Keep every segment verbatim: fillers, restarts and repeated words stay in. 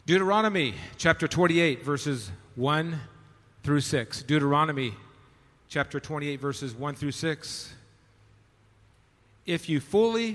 Deuteronomy chapter twenty-eight, verses one through six. Deuteronomy chapter twenty-eight, verses one through six. If you fully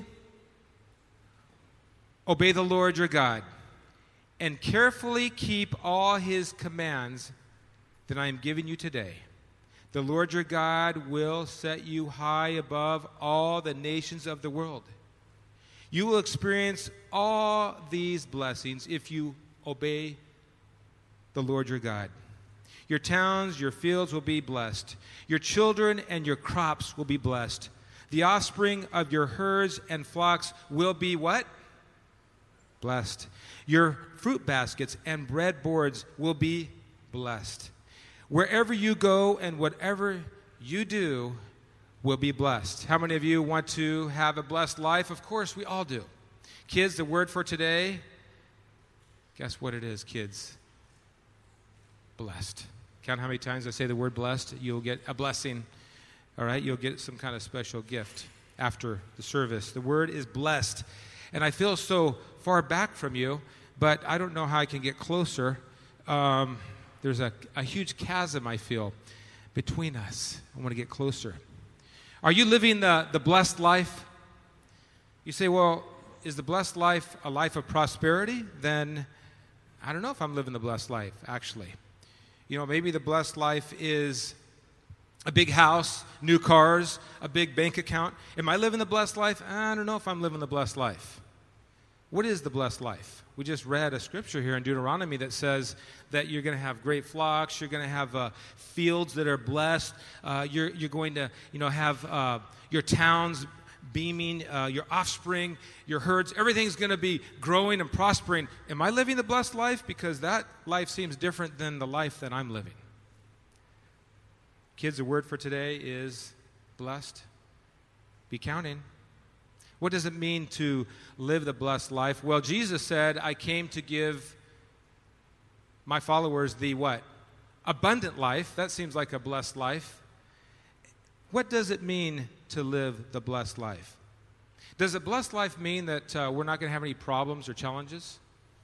obey the Lord your God and carefully keep all his commands that I am giving you today, the Lord your God will set you high above all the nations of the world. You will experience all these blessings if you obey the Lord your God. Your towns, your fields will be blessed. Your children and your crops will be blessed. The offspring of your herds and flocks will be what? Blessed. Your fruit baskets and bread boards will be blessed. Wherever you go and whatever you do will be blessed. How many of you want to have a blessed life? Of course, we all do. Kids, the word for today, guess what it is, kids? Blessed. Count how many times I say the word blessed. You'll get a blessing. All right? You'll get some kind of special gift after the service. The word is blessed. And I feel so far back from you, but I don't know how I can get closer. Um, there's a, a huge chasm, I feel, between us. I want to get closer. Are you living the, the blessed life? You say, well, is the blessed life a life of prosperity? Then I don't know if I'm living the blessed life, actually. You know, maybe the blessed life is a big house, new cars, a big bank account. Am I living the blessed life? I don't know if I'm living the blessed life. What is the blessed life? We just read a scripture here in Deuteronomy that says that you're going to have great flocks, you're going to have uh, fields that are blessed, uh, you're, you're going to, you know, have uh, your towns beaming, uh, your offspring, your herds, everything's going to be growing and prospering. Am I living the blessed life? Because that life seems different than the life that I'm living. Kids, the word for today is blessed. Be counting. What does it mean to live the blessed life? Well, Jesus said, I came to give my followers the what? Abundant life. That seems like a blessed life. What does it mean to live the blessed life? Does a blessed life mean that uh, we're not going to have any problems or challenges?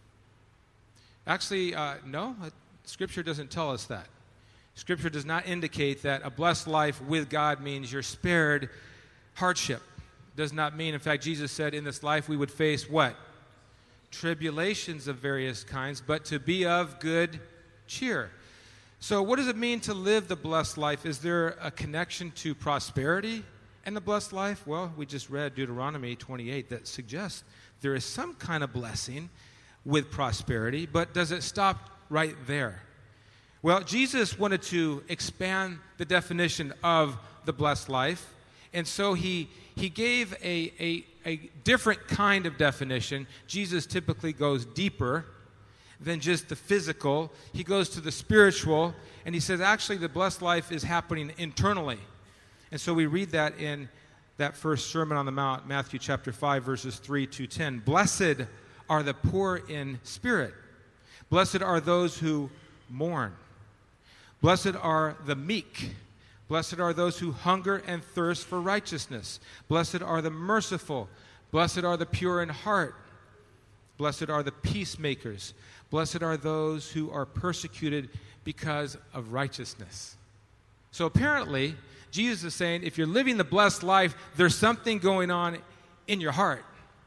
Actually, uh, no. Scripture doesn't tell us that. Scripture does not indicate that a blessed life with God means you're spared hardship. Does not mean, in fact, Jesus said in this life we would face what? Tribulations of various kinds, but to be of good cheer. So what does it mean to live the blessed life? Is there a connection to prosperity and the blessed life? Well, we just read Deuteronomy twenty-eight that suggests there is some kind of blessing with prosperity, but does it stop right there? Well, Jesus wanted to expand the definition of the blessed life, and so he he gave a, a, a different kind of definition. Jesus typically goes deeper than just the physical. He goes to the spiritual, and he says actually the blessed life is happening internally. And so we read that in that first Sermon on the Mount, Matthew chapter five, verses three to ten. Blessed are the poor in spirit. Blessed are those who mourn. Blessed are the meek. Blessed are those who hunger and thirst for righteousness. Blessed are the merciful. Blessed are the pure in heart. Blessed are the peacemakers. Blessed are those who are persecuted because of righteousness. So apparently, Jesus is saying, if you're living the blessed life, there's something going on in your heart.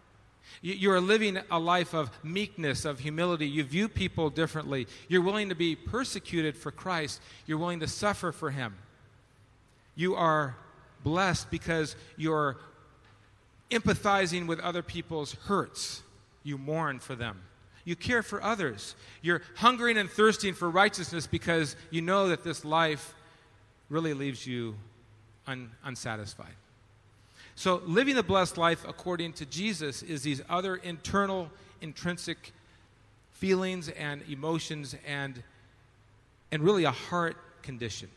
You are living a life of meekness, of humility. You view people differently. You're willing to be persecuted for Christ. You're willing to suffer for Him. You are blessed because you're empathizing with other people's hurts. You mourn for them. You care for others. You're hungering and thirsting for righteousness because you know that this life really leaves you un- unsatisfied. So living the blessed life according to Jesus is these other internal, intrinsic feelings and emotions and, and really a heart condition.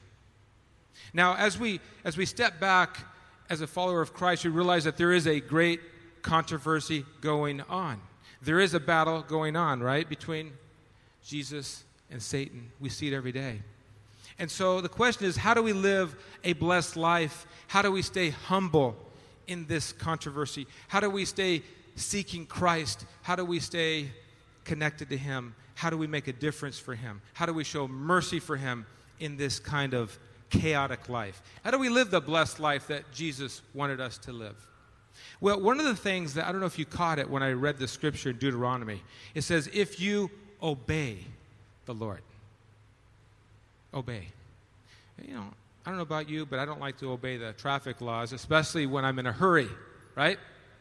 Now, as we as we step back as a follower of Christ, we realize that there is a great controversy going on. There is a battle going on, right, between Jesus and Satan. We see it every day. And so the question is, how do we live a blessed life? How do we stay humble in this controversy? How do we stay seeking Christ? How do we stay connected to him? How do we make a difference for him? How do we show mercy for him in this kind of chaotic life? How do we live the blessed life that Jesus wanted us to live? Well, one of the things that, I don't know if you caught it when I read the scripture in Deuteronomy, it says, if you obey the Lord. Obey. You know, I don't know about you, but I don't like to obey the traffic laws, especially when I'm in a hurry, right?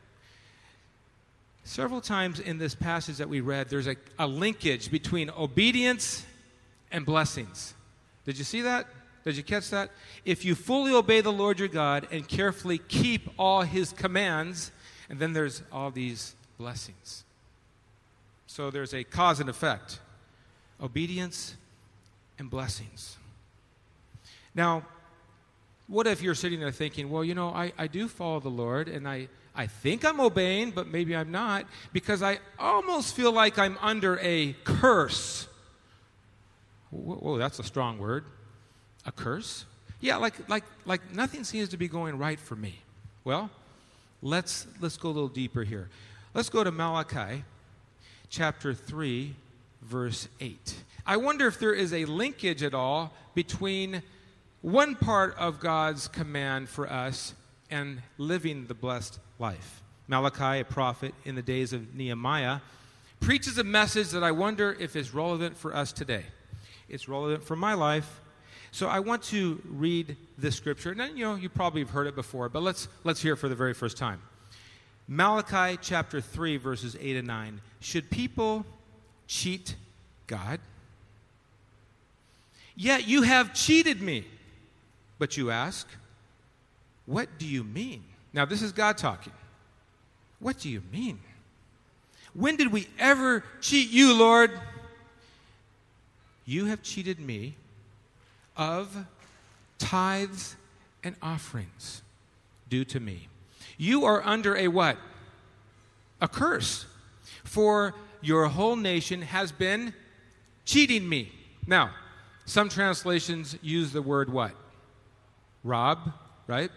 Several times in this passage that we read, there's a, a linkage between obedience and blessings. Did you see that? Did you catch that? If you fully obey the Lord your God and carefully keep all his commands, and then there's all these blessings. So there's a cause and effect. Obedience and blessings. Now, what if you're sitting there thinking, well, you know, I, I do follow the Lord, and I, I think I'm obeying, but maybe I'm not, because I almost feel like I'm under a curse. Whoa, whoa, that's a strong word. A curse? Yeah, like like like nothing seems to be going right for me. Well, let's let's go a little deeper here. Let's go to Malachi chapter three, verse eight. I wonder if there is a linkage at all between one part of God's command for us and living the blessed life. Malachi, a prophet in the days of Nehemiah, preaches a message that I wonder if is relevant for us today. It's relevant for my life. So I want to read this scripture. And you know, you probably have heard it before, but let's let's hear it for the very first time. Malachi chapter three, verses eight and nine. Should people cheat God? Yet you have cheated me. But you ask, what do you mean? Now this is God talking. What do you mean? When did we ever cheat you, Lord? You have cheated me of tithes and offerings due to me. You are under a what? A curse. For your whole nation has been cheating me. Now, some translations use the word what? Rob, right?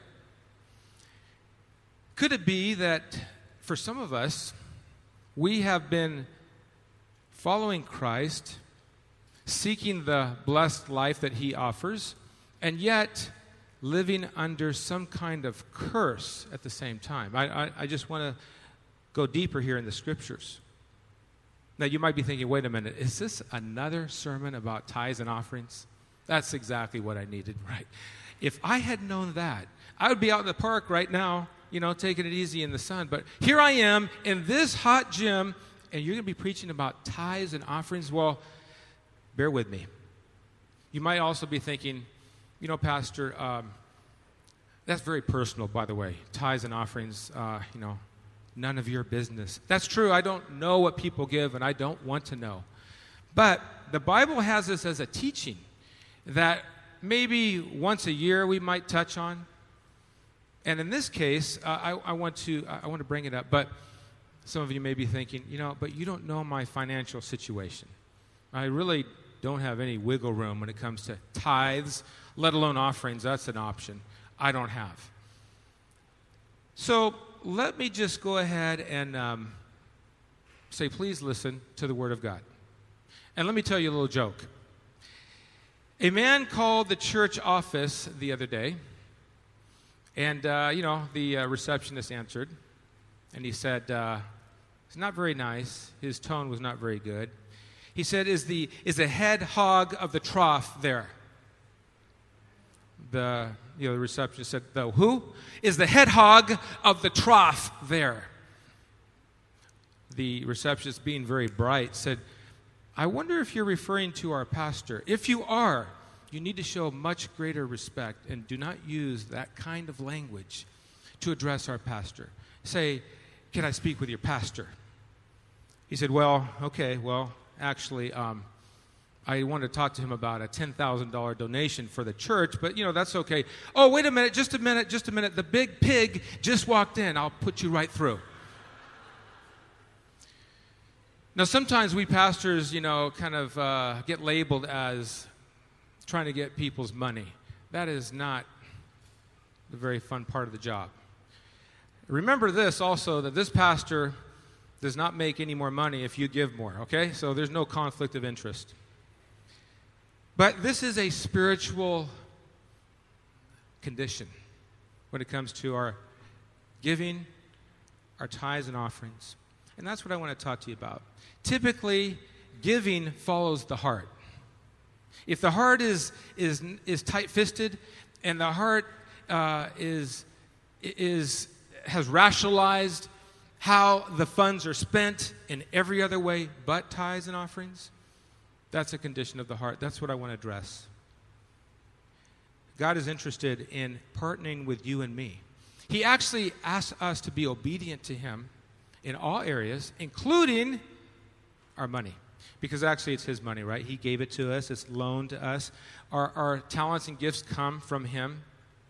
Could it be that for some of us, we have been following Christ, seeking the blessed life that he offers, and yet living under some kind of curse at the same time? I, I, I just want to go deeper here in the scriptures. Now, you might be thinking, wait a minute, is this another sermon about tithes and offerings? That's exactly what I needed, right? If I had known that, I would be out in the park right now, you know, taking it easy in the sun. But here I am in this hot gym, and you're going to be preaching about tithes and offerings? Well, bear with me. You might also be thinking, you know, Pastor, um, that's very personal, by the way. Tithes and offerings, uh, you know, none of your business. That's true. I don't know what people give, and I don't want to know. But the Bible has this as a teaching that maybe once a year we might touch on. And in this case, uh, I, I want to I want to bring it up. But some of you may be thinking, you know, but you don't know my financial situation. I really don't have any wiggle room when it comes to tithes, let alone offerings. That's an option I don't have. So let me just go ahead and um, say, please listen to the Word of God. And let me tell you a little joke. A man called the church office the other day, and, uh, you know, the uh, receptionist answered, and he said, uh, it's not very nice. His tone was not very good. He said, is the, is the head hog of the trough there? The, you know, the receptionist said, the who? Is the head hog of the trough there? The receptionist, being very bright, said, I wonder if you're referring to our pastor. If you are, you need to show much greater respect and do not use that kind of language to address our pastor. Say, can I speak with your pastor? He said, well, okay, well, actually, um, I want to talk to him about a ten thousand dollars donation for the church, but, you know, that's okay. Oh, wait a minute, just a minute, just a minute. The big pig just walked in. I'll put you right through. Now, sometimes we pastors, you know, kind of uh, get labeled as trying to get people's money. That is not the very fun part of the job. Remember this also, that this pastor does not make any more money if you give more, okay? So there's no conflict of interest. But this is a spiritual condition when it comes to our giving, our tithes and offerings. And that's what I want to talk to you about. Typically, giving follows the heart. If the heart is is is tight-fisted and the heart uh, is is has rationalized how the funds are spent in every other way but tithes and offerings, that's a condition of the heart. That's what I want to address. God is interested in partnering with you and me. He actually asks us to be obedient to him in all areas, including our money. Because actually it's his money, right? He gave it to us. It's loaned to us. Our, our talents and gifts come from him.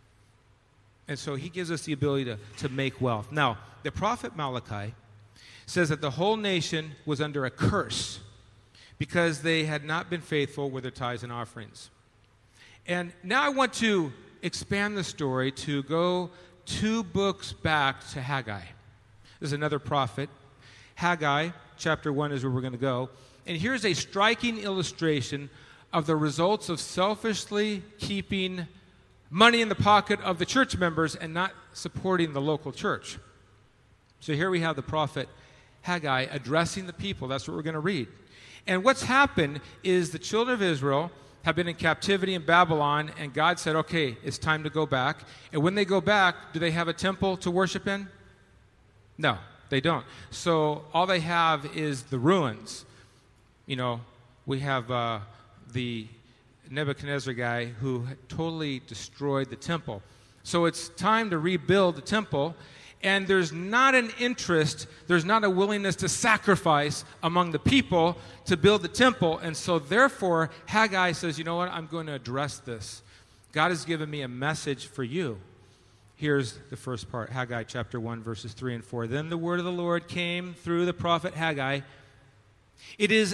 And so he gives us the ability to, to make wealth. Now, the prophet Malachi says that the whole nation was under a curse because they had not been faithful with their tithes and offerings. And now I want to expand the story to go two books back to Haggai. There's another prophet. Haggai, chapter one is where we're going to go. And here's a striking illustration of the results of selfishly keeping money in the pocket of the church members and not supporting the local church. So here we have the prophet Haggai addressing the people. That's what we're going to read. And what's happened is the children of Israel have been in captivity in Babylon, and God said, okay, it's time to go back. And when they go back, do they have a temple to worship in? No, they don't. So all they have is the ruins. You know, we have uh, the Nebuchadnezzar guy who totally destroyed the temple. So it's time to rebuild the temple, and there's not an interest, there's not a willingness to sacrifice among the people to build the temple. And so therefore, Haggai says, you know what, I'm going to address this. God has given me a message for you. Here's the first part, Haggai chapter one, verses three and four. Then the word of the Lord came through the prophet Haggai. It is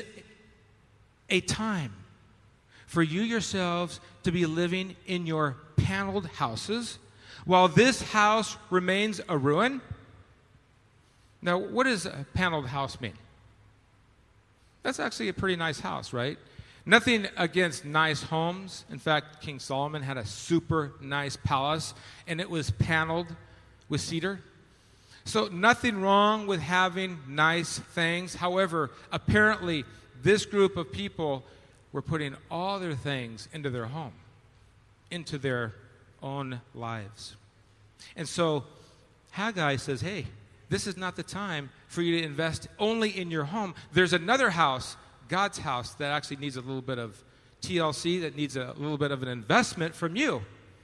a time for you yourselves to be living in your paneled houses while this house remains a ruin. Now, what does a paneled house mean? That's actually a pretty nice house, right? Nothing against nice homes. In fact, King Solomon had a super nice palace, and it was paneled with cedar. So nothing wrong with having nice things. However, apparently, this group of people were putting all their things into their home, into their own lives. And so Haggai says, hey, this is not the time for you to invest only in your home. There's another house, God's house, that actually needs a little bit of T L C, that needs a little bit of an investment from you.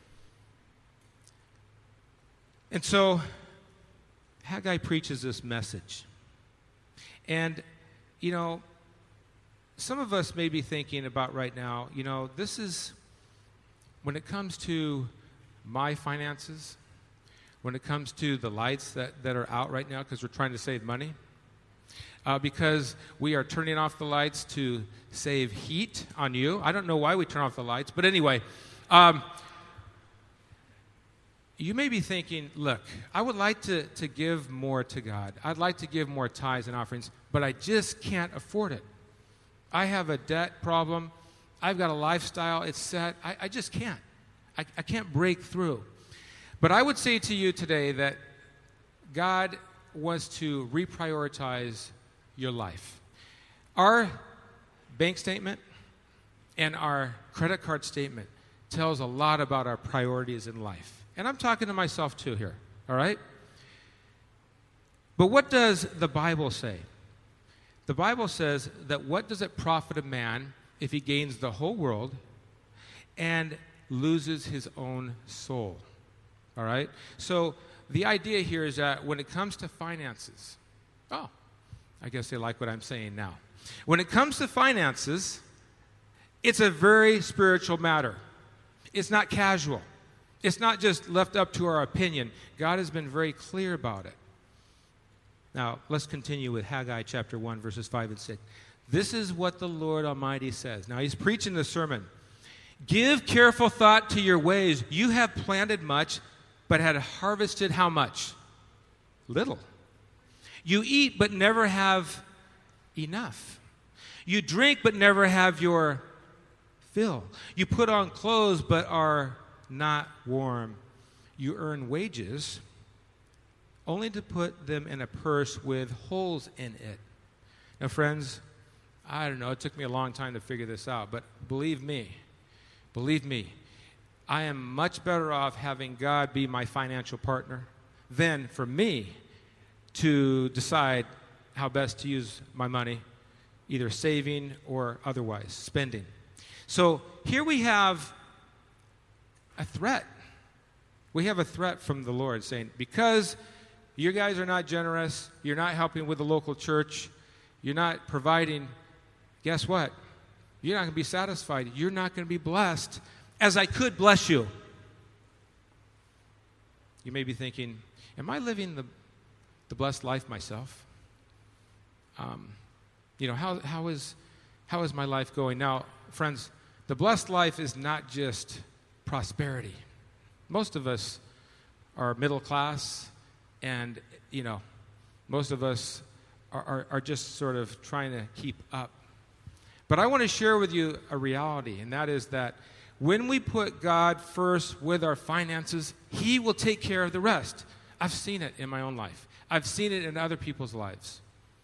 And so Haggai preaches this message. And, you know, some of us may be thinking about right now, you know, this is, when it comes to my finances, when it comes to the lights that, that are out right now because we're trying to save money, uh, because we are turning off the lights to save heat on you. I don't know why we turn off the lights, but anyway, um, you may be thinking, look, I would like to, to give more to God. I'd like to give more tithes and offerings, but I just can't afford it. I have a debt problem. I've got a lifestyle. It's set. I, I just can't. I, I can't break through. But I would say to you today that God wants to reprioritize your life. Our bank statement and our credit card statement tells a lot about our priorities in life. And I'm talking to myself too here, all right? But what does the Bible say? The Bible says that what does it profit a man if he gains the whole world and loses his own soul? All right? So the idea here is that when it comes to finances, oh, I guess they like what I'm saying now. When it comes to finances, it's a very spiritual matter. It's not casual. It's not just left up to our opinion. God has been very clear about it. Now, let's continue with Haggai chapter one, verses five and six. This is what the Lord Almighty says. Now, he's preaching the sermon. Give careful thought to your ways. You have planted much, but had harvested how much? Little. You eat but never have enough. You drink but never have your fill. You put on clothes but are not warm. You earn wages only to put them in a purse with holes in it. Now, friends, I don't know, it took me a long time to figure this out, but believe me, believe me, I am much better off having God be my financial partner than for me to decide how best to use my money, either saving or otherwise, spending. So here we have a threat. We have a threat from the Lord saying, because you guys are not generous, you're not helping with the local church, you're not providing, guess what? You're not going to be satisfied. You're not going to be blessed as I could bless you. You may be thinking, am I living the, the blessed life myself? Um, you know, how, how, is, how is my life going? Now, friends, the blessed life is not just prosperity. Most of us are middle class, and, you know, most of us are, are, are just sort of trying to keep up. But I want to share with you a reality, and that is that when we put God first with our finances, He will take care of the rest. I've seen it in my own life. I've seen it in other people's lives.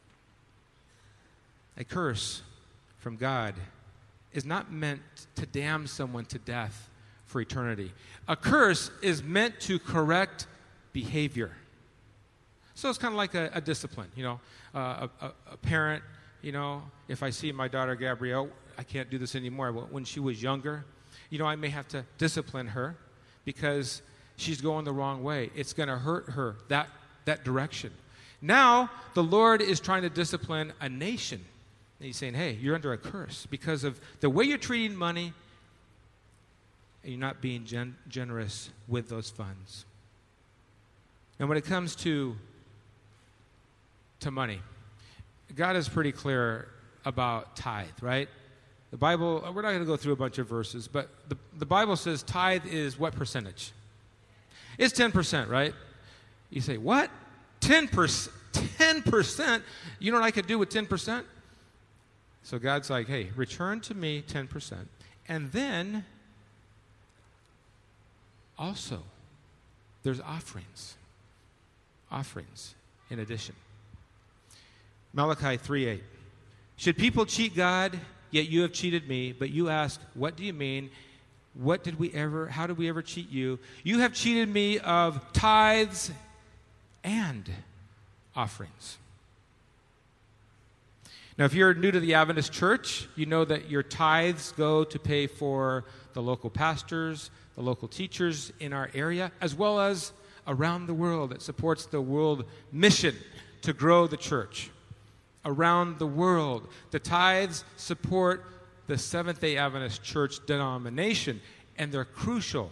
A curse from God is not meant to damn someone to death for eternity. A curse is meant to correct behavior. So it's kind of like a, a discipline, you know. Uh, a, a, a parent, you know, if I see my daughter Gabrielle, I can't do this anymore, but when she was younger, you know, I may have to discipline her because she's going the wrong way. It's going to hurt her that, that direction. Now, the Lord is trying to discipline a nation. And He's saying, hey, you're under a curse because of the way you're treating money and you're not being gen- generous with those funds. And when it comes to, to money, God is pretty clear about tithe, right? The Bible, we're not going to go through a bunch of verses, but the, the Bible says tithe is what percentage? It's ten percent, right? You say, what? ten percent? ten percent? You know what I could do with ten percent? So God's like, hey, return to me ten percent. And then, also, there's offerings. Offerings in addition. Malachi three eight. Should people cheat God? Yet you have cheated me. But you ask, what do you mean? What did we ever, how did we ever cheat you? You have cheated me of tithes and offerings. Now, if you're new to the Adventist church, you know that your tithes go to pay for the local pastors, the local teachers in our area, as well as around the world. It supports the world mission to grow the church. Around the world, the tithes support the Seventh-day Adventist church denomination, and they're crucial.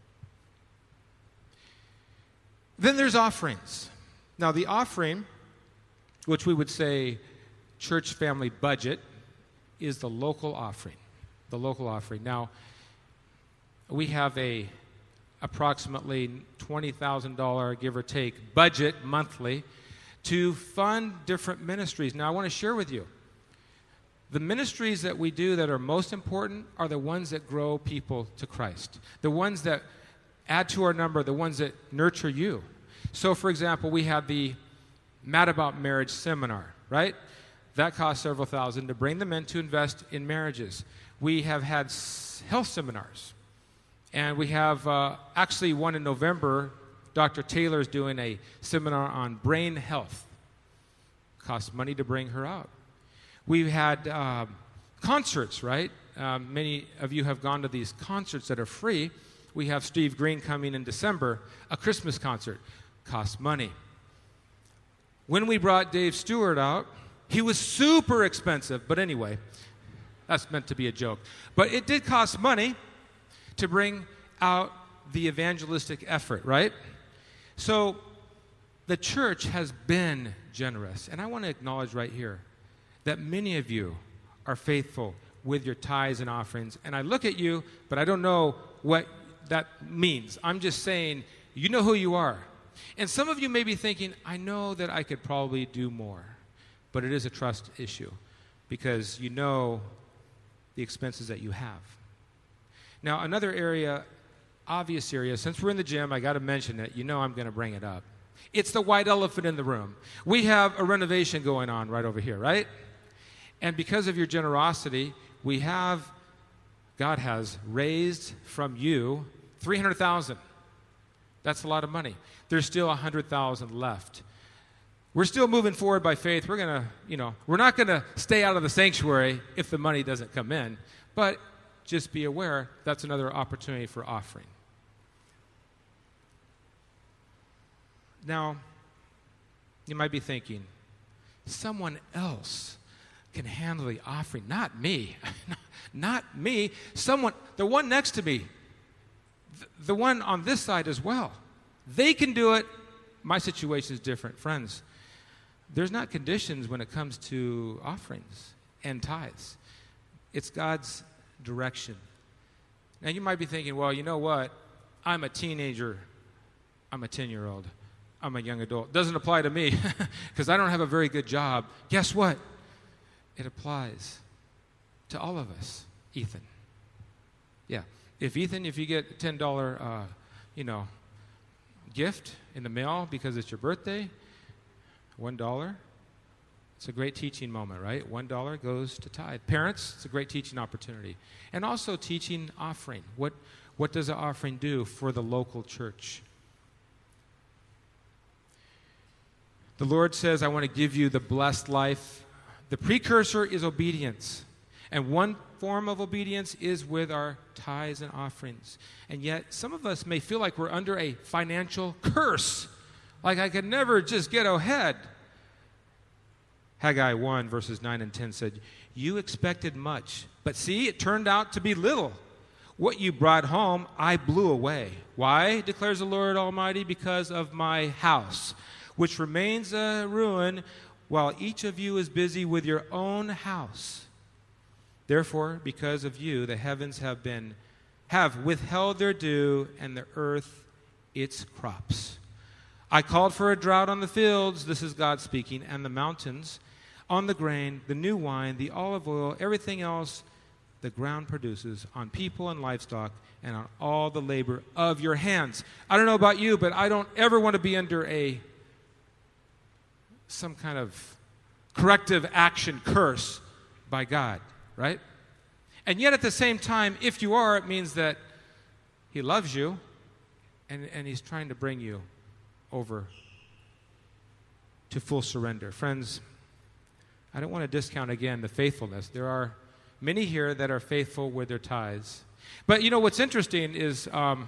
Then there's offerings. Now, the offering, which we would say church family budget, is the local offering. The local offering. Now, we have a approximately twenty thousand dollars, give or take, budget monthly to fund different ministries. Now, I want to share with you, the ministries that we do that are most important are the ones that grow people to Christ, the ones that add to our number, the ones that nurture you. So, for example, we have the Mad About Marriage seminar, right? That costs several thousand to bring them in to invest in marriages. We have had health seminars, and we have uh, actually one in November. Doctor Taylor is doing a seminar on brain health. Costs money to bring her out. We've had uh, concerts, right? Um, many of you have gone to these concerts that are free. We have Steve Green coming in December, a Christmas concert. Costs money. When we brought Dave Stewart out, he was super expensive. But anyway, that's meant to be a joke. But it did cost money to bring out the evangelistic effort, right? So the church has been generous. And I want to acknowledge right here that many of you are faithful with your tithes and offerings. And I look at you, but I don't know what that means. I'm just saying, you know who you are. And some of you may be thinking, I know that I could probably do more, but it is a trust issue because you know the expenses that you have. Now, another area, obvious area, since we're in the gym, I got to mention it. You know I'm going to bring it up. It's the white elephant in the room. We have a renovation going on right over here, right? And because of your generosity, we have, God has raised from you three hundred thousand dollars. That's a lot of money. There's still one hundred thousand dollars left. We're still moving forward by faith. We're going to, you know, we're not going to stay out of the sanctuary if the money doesn't come in. But just be aware that's another opportunity for offering. Now, you might be thinking, someone else can handle the offering, not me. Not me. Someone, the one next to me, th- the one on this side as well. They can do it. My situation is different. Friends, there's not conditions when it comes to offerings and tithes. It's God's direction. Now, you might be thinking, well, you know what? I'm a teenager. I'm a ten-year-old. I'm a young adult. Doesn't apply to me because I don't have a very good job. Guess what? It applies to all of us, Ethan. Yeah. If Ethan, if you get a ten dollars, uh, you know, gift in the mail because it's your birthday, one dollar, it's a great teaching moment, right? one dollar goes to tithe. Parents, it's a great teaching opportunity. And also teaching offering. What, what does an offering do for the local church? The Lord says, I want to give you the blessed life. The precursor is obedience. And one form of obedience is with our tithes and offerings. And yet, some of us may feel like we're under a financial curse. Like I could never just get ahead. Haggai one, verses nine and ten said, you expected much, but see, it turned out to be little. What you brought home, I blew away. Why, declares the Lord Almighty? Because of my house, which remains a ruin, while each of you is busy with your own house. Therefore, because of you, the heavens have been have withheld their dew, and the earth its crops. I called for a drought on the fields, this is God speaking, and the mountains, on the grain, the new wine, the olive oil, everything else the ground produces, on people and livestock, and on all the labor of your hands. I don't know about you, but I don't ever want to be under a some kind of corrective action curse by God, right? And yet at the same time, if you are, it means that he loves you and, and he's trying to bring you over to full surrender. Friends, I don't want to discount again the faithfulness. There are many here that are faithful with their tithes. But you know what's interesting is um,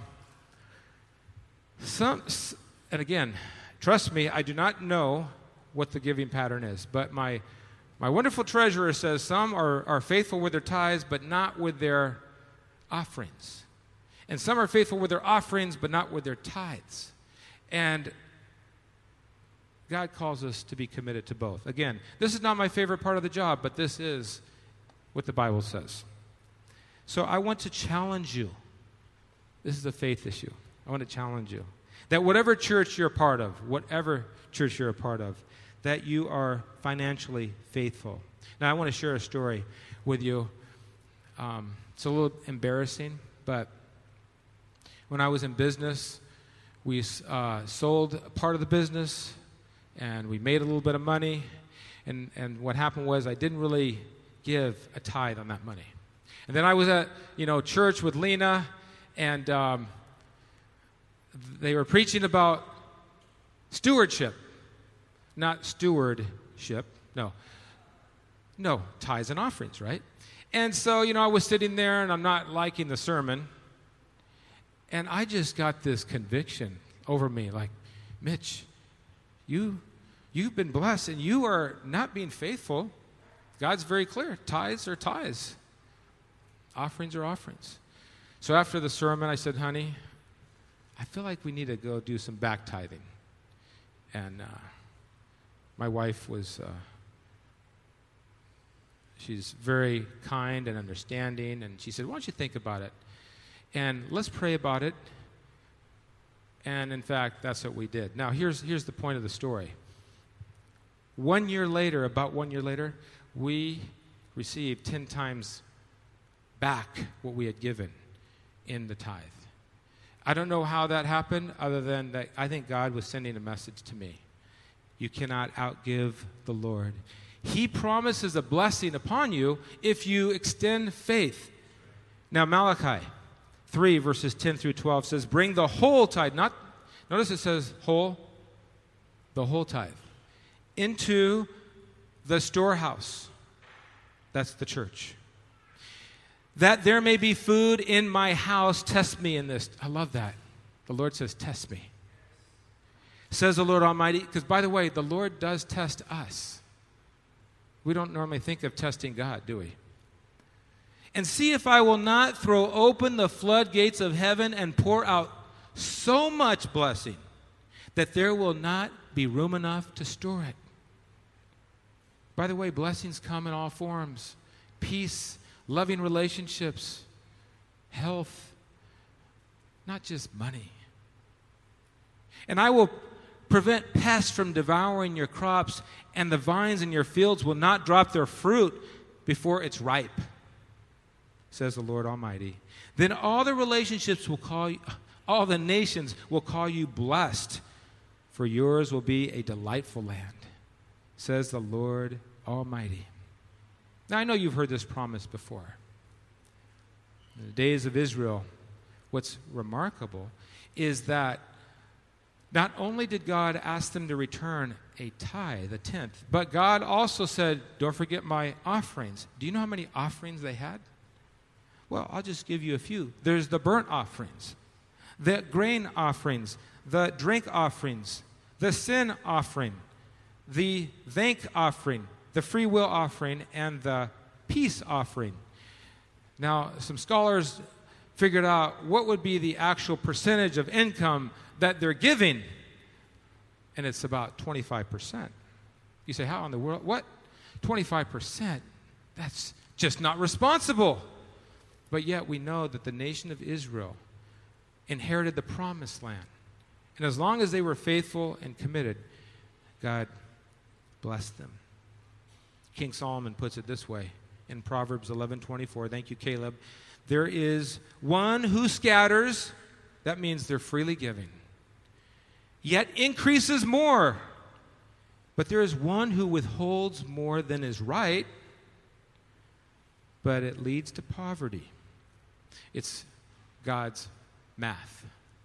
some, and again, trust me, I do not know what the giving pattern is. But my my wonderful treasurer says some are, are faithful with their tithes, but not with their offerings. And some are faithful with their offerings, but not with their tithes. And God calls us to be committed to both. Again, this is not my favorite part of the job, but this is what the Bible says. So I want to challenge you. This is a faith issue. I want to challenge you. That whatever church you're a part of, whatever church you're a part of, that you are financially faithful. Now, I want to share a story with you. Um, it's a little embarrassing, but when I was in business, we uh, sold part of the business, and we made a little bit of money. And, and what happened was I didn't really give a tithe on that money. And then I was at, you know, church with Lena, and um, they were preaching about stewardship. Not stewardship, no. No, tithes and offerings, right? And so, you know, I was sitting there, and I'm not liking the sermon, and I just got this conviction over me, like, Mitch, you, you've been blessed, and you are not being faithful. God's very clear. Tithes are tithes. Offerings are offerings. So after the sermon, I said, honey, I feel like we need to go do some back tithing. And uh, my wife was, uh, she's very kind and understanding, and she said, why don't you think about it? And let's pray about it. And in fact, that's what we did. Now, here's, here's the point of the story. One year later, about one year later, we received ten times back what we had given in the tithe. I don't know how that happened, other than that I think God was sending a message to me. You cannot outgive the Lord. He promises a blessing upon you if you extend faith. Now, Malachi three, verses ten through twelve says, bring the whole tithe, not, notice it says whole, the whole tithe, into the storehouse. That's the church. That there may be food in my house, test me in this. I love that. The Lord says, test me. Says the Lord Almighty, because by the way, the Lord does test us. We don't normally think of testing God, do we? And see if I will not throw open the floodgates of heaven and pour out so much blessing that there will not be room enough to store it. By the way, blessings come in all forms. Peace, loving relationships, health, not just money. And I will prevent pests from devouring your crops, and the vines in your fields will not drop their fruit before it's ripe, says the Lord Almighty. Then all the relationships will call you, all the nations will call you blessed, for yours will be a delightful land, says the Lord Almighty. Now, I know you've heard this promise before. In the days of Israel, what's remarkable is that not only did God ask them to return a tithe, a tenth, but God also said, don't forget my offerings. Do you know how many offerings they had? Well, I'll just give you a few. There's the burnt offerings, the grain offerings, the drink offerings, the sin offering, the thank offering, the free will offering, and the peace offering. Now, some scholars figured out what would be the actual percentage of income that they're giving, and it's about twenty-five percent. You say, how in the world? What? twenty-five percent? That's just not responsible. But yet we know that the nation of Israel inherited the promised land. And as long as they were faithful and committed, God blessed them. King Solomon puts it this way in Proverbs eleven twenty-four. Thank you, Caleb. There is one who scatters, that means they're freely giving, yet increases more. But there is one who withholds more than is right, but it leads to poverty. It's God's math.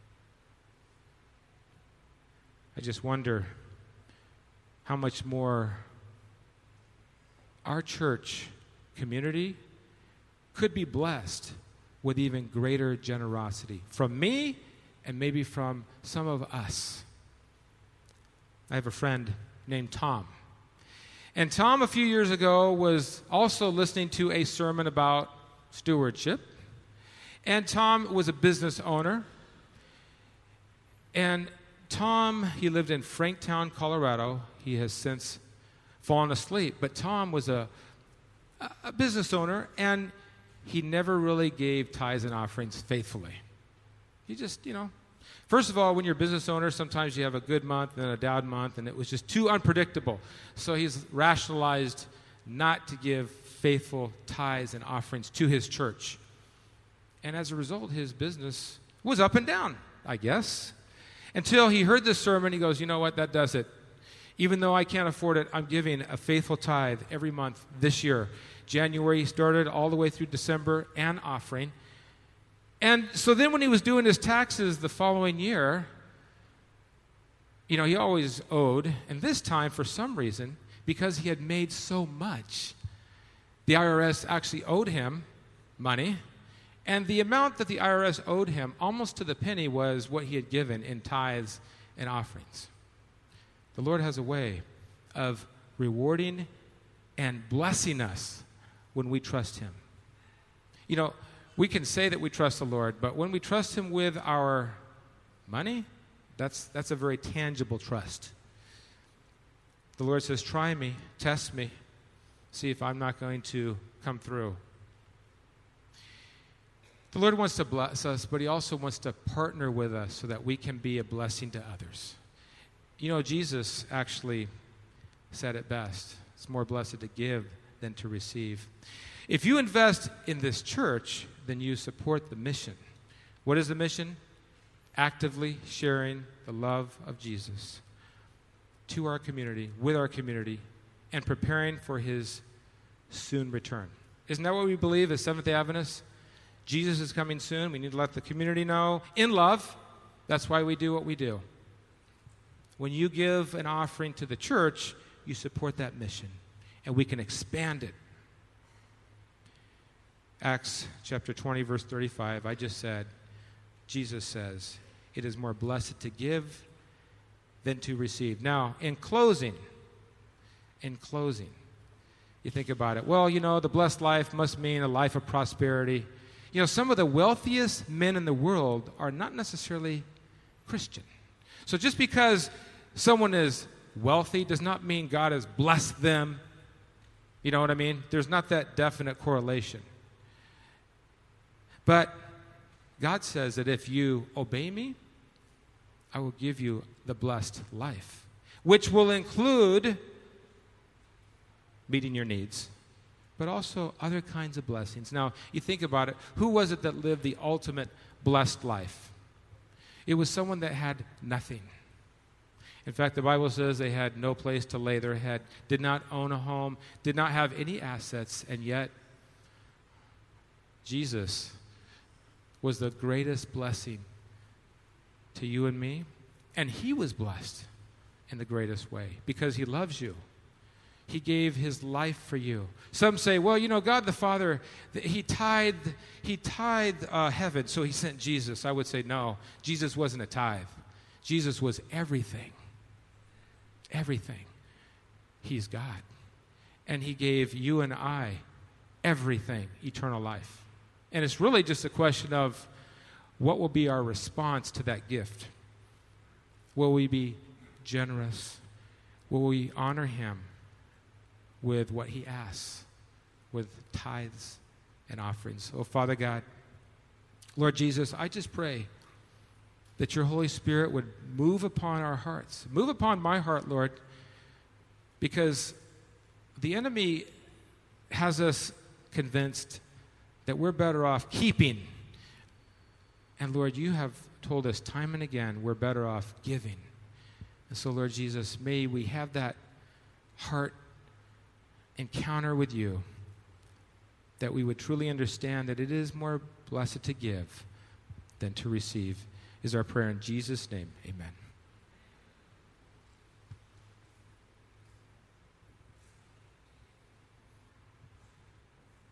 I just wonder how much more our church community could be blessed with even greater generosity from me and maybe from some of us. I have a friend named Tom. And Tom, a few years ago, was also listening to a sermon about stewardship. And Tom was a business owner. And Tom, he lived in Franktown, Colorado. He has since fallen asleep. But Tom was a, a business owner, and he never really gave tithes and offerings faithfully. He just, you know, first of all, when you're a business owner, sometimes you have a good month and a down month, and it was just too unpredictable. So he's rationalized not to give faithful tithes and offerings to his church. And as a result, his business was up and down, I guess. Until he heard this sermon, he goes, you know what, that does it. Even though I can't afford it, I'm giving a faithful tithe every month this year. January he started all the way through December, and offering. And so then when he was doing his taxes the following year, you know, he always owed. And this time, for some reason, because he had made so much, the I R S actually owed him money. And the amount that the I R S owed him, almost to the penny, was what he had given in tithes and offerings. The Lord has a way of rewarding and blessing us when we trust him. You know, we can say that we trust the Lord, but when we trust him with our money, that's, that's a very tangible trust. The Lord says, try me, test me, see if I'm not going to come through. The Lord wants to bless us, but he also wants to partner with us so that we can be a blessing to others. You know, Jesus actually said it best. It's more blessed to give than to receive. If you invest in this church, then you support the mission. What is the mission? Actively sharing the love of Jesus to our community, with our community, and preparing for his soon return. Isn't that what we believe as Seventh-day Adventists? Jesus is coming soon. We need to let the community know in love. That's why we do what we do. When you give an offering to the church, you support that mission, and we can expand it. Acts chapter twenty, verse thirty-five, I just said, Jesus says, it is more blessed to give than to receive. Now, in closing, in closing, you think about it. Well, you know, the blessed life must mean a life of prosperity. You know, some of the wealthiest men in the world are not necessarily Christian. So just because someone is wealthy does not mean God has blessed them. You know what I mean? There's not that definite correlation. But God says that if you obey me, I will give you the blessed life, which will include meeting your needs, but also other kinds of blessings. Now, you think about it, who was it that lived the ultimate blessed life? It was someone that had nothing. In fact, the Bible says they had no place to lay their head, did not own a home, did not have any assets, and yet Jesus was the greatest blessing to you and me, and he was blessed in the greatest way because he loves you. He gave his life for you. Some say, well, you know, God the Father, he tithed, he tithed uh, heaven, so he sent Jesus. I would say, no, Jesus wasn't a tithe. Jesus was everything. Everything. He's God. And he gave you and I everything, eternal life. And it's really just a question of what will be our response to that gift. Will we be generous? Will we honor him with what he asks, with tithes and offerings? Oh, Father God, Lord Jesus, I just pray that your Holy Spirit would move upon our hearts. Move upon my heart, Lord, because the enemy has us convinced that we're better off keeping. And Lord, you have told us time and again we're better off giving. And so, Lord Jesus, may we have that heart encounter with you, that we would truly understand that it is more blessed to give than to receive, is our prayer in Jesus' name. Amen.